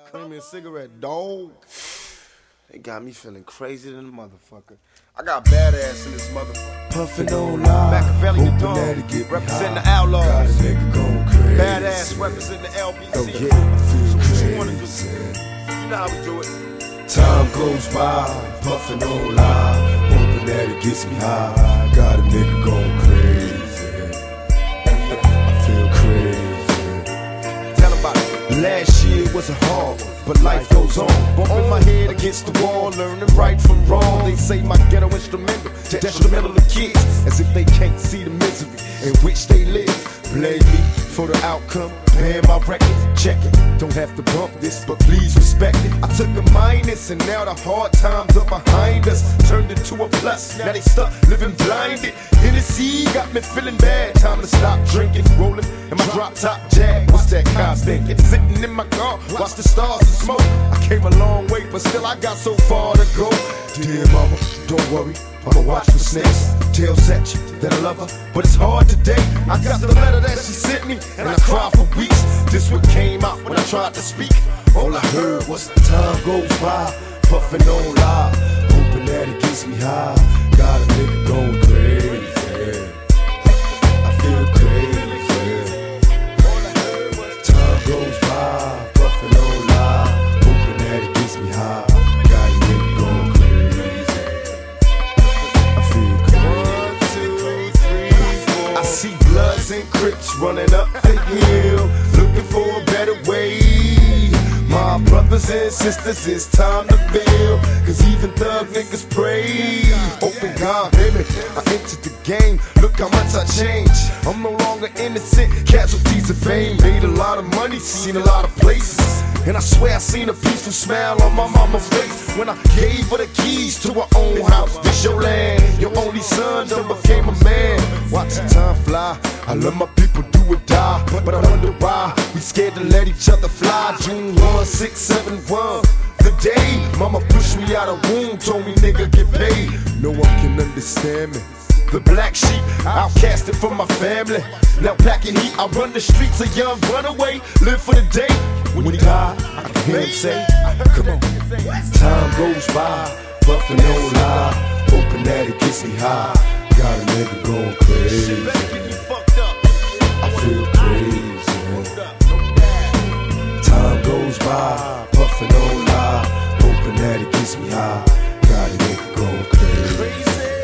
Cream me a cigarette, dog. They got me feeling crazy than a motherfucker. I got badass in this motherfucker. Puffin' on live, Machiavelli the dog, representing the outlaws. Got a nigga going crazy. Badass representing the LBC. Don't get me So what crazy. you wanna do? You know how we do it. Time goes by, puffin' on live, hoping that it gets me high. Got a nigga going crazy. I feel crazy. Tell about it. Last year was a hard one, but life goes on. Bumping my head against the wall, learning right from wrong. They say my ghetto instrumental, detrimental to kids, as if they can't see the misery in which they live. Blame me for the outcome, paying my record, check it. Don't have to bump this, but please respect it. I took a minus, and now the hard times are behind us. Turned into a plus, now they stuck living blinded. Hennessy got me feeling bad, time to stop drinking. Rolling in my drop top Jag, what's that cops thinking? Sitting in my car, watch the stars and smoke. I came a long way, but still I got so far to go. Dear mama, don't worry, I'ma watch for snakes. Tell Satch that I love her, but it's hard today. I got the letter that she sent me, and I cried for weeks. This what came out when I tried to speak. All I heard was time goes by, puffin' on live, hoping that it gets me high. Got a nigga going crazy. I feel crazy. Time goes by, puffin' on live, hoping that it gets me high. Got a nigga going crazy. I feel crazy. I see Bloods and Crips running up the hill, looking for a better way. My brothers and sisters, it's time to build, cause even thug niggas pray. Open God, baby, I entered the game, look how much I changed. I'm no longer innocent, casualties of fame. Made a lot of money, seen a lot of places, and I swear I seen a peaceful smile on my mama's face when I gave her the keys to her own house. This your land, your only son done became a man. Watch the time fly, I love my people, do or die, but I wonder why we scared to let each other fly. June 1, 671, the day mama pushed me out of womb, told me nigga get paid. No one can understand me. The black sheep, outcasted from my family. Now packing heat, I run the streets, a young runaway, live for the day. When he die, I can hear him say, come on. Time goes by, puffin' on live, hoping that it gets me high. Got a nigga going crazy. I feel crazy. Time goes by, puffin' on live, hoping that it gets me high. Got a nigga going crazy.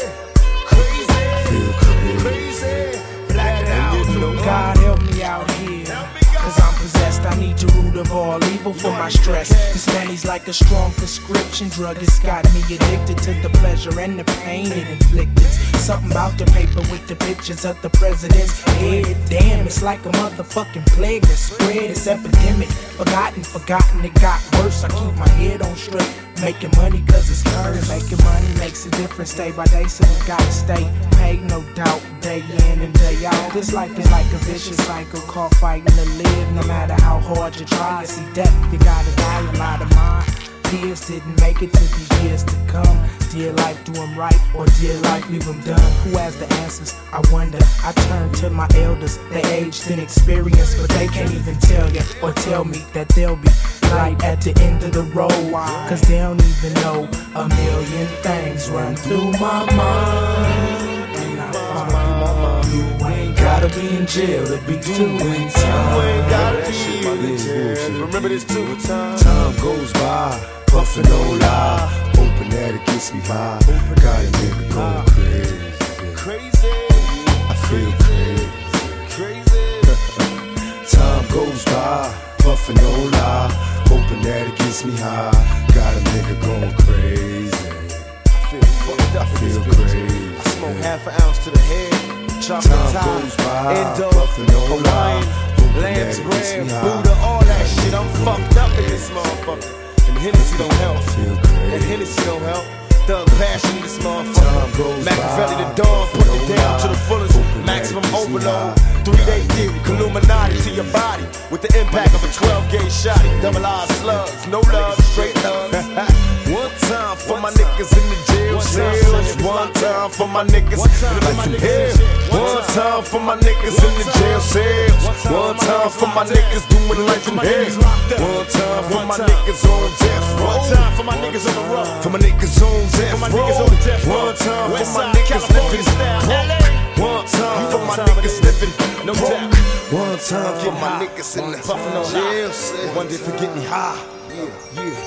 God help me out here, cause I'm possessed. I need the root of all evil for my stress. This money's like a strong prescription drug. It's got me addicted to the pleasure and the pain it inflicted. Something about the paper with the pictures of the president's head. Damn, it's like a motherfucking plague that spread. It's epidemic, forgotten, it got worse. I keep my head on straight, making money cause it's current. Making money makes a difference day by day, so we gotta stay paid, no doubt, day in and day out. This life is like a vicious cycle, called fighting to live. No matter how hard you try, you see death, you gotta die. A lot of mine peers didn't make it to the years to come. Dear life, do them right, or dear life, leave them done. Who has the answers? I wonder. I turn to my elders, they aged in experience, but they can't even tell you or tell me that they'll be light at the end of the road, cause they don't even know a million things run through my mind. And I find you ain't gotta be in jail to be doing time. You ain't gotta be in jail. Remember this too. Time goes by, puffin' on live, hoping that it gets me high. Got a nigga going crazy. I feel crazy. Time goes by, puffin' on live, hoping that it gets me high. Got a nigga going crazy. I feel crazy. I smoke half an ounce to the head. Chocolate tie, Endo, Hawaiian, lamb's bread, Buddha, all that shit. I'm fucked up in this motherfucker. And Hennessy don't help. And Hennessy don't help. Thug passion in this motherfucker. Machiavelli the dawn, put it down to the fullest. Maximum overload. 3-day theory, Illuminati to your body. With the impact of a 12-gauge shotty. Double R slugs, no love, straight love. One time for my niggas in the jail cells. One time for my my niggas life in hell. One time for my niggas in the jail cells. One time for my niggas doing life in hell. One time for my niggas on death row. One time for my niggas on the road. For my niggas on death row. One time for my niggas living broke. One time for my niggas living broke. One time for my niggas in the jail cell. One day for getting high. Yeah.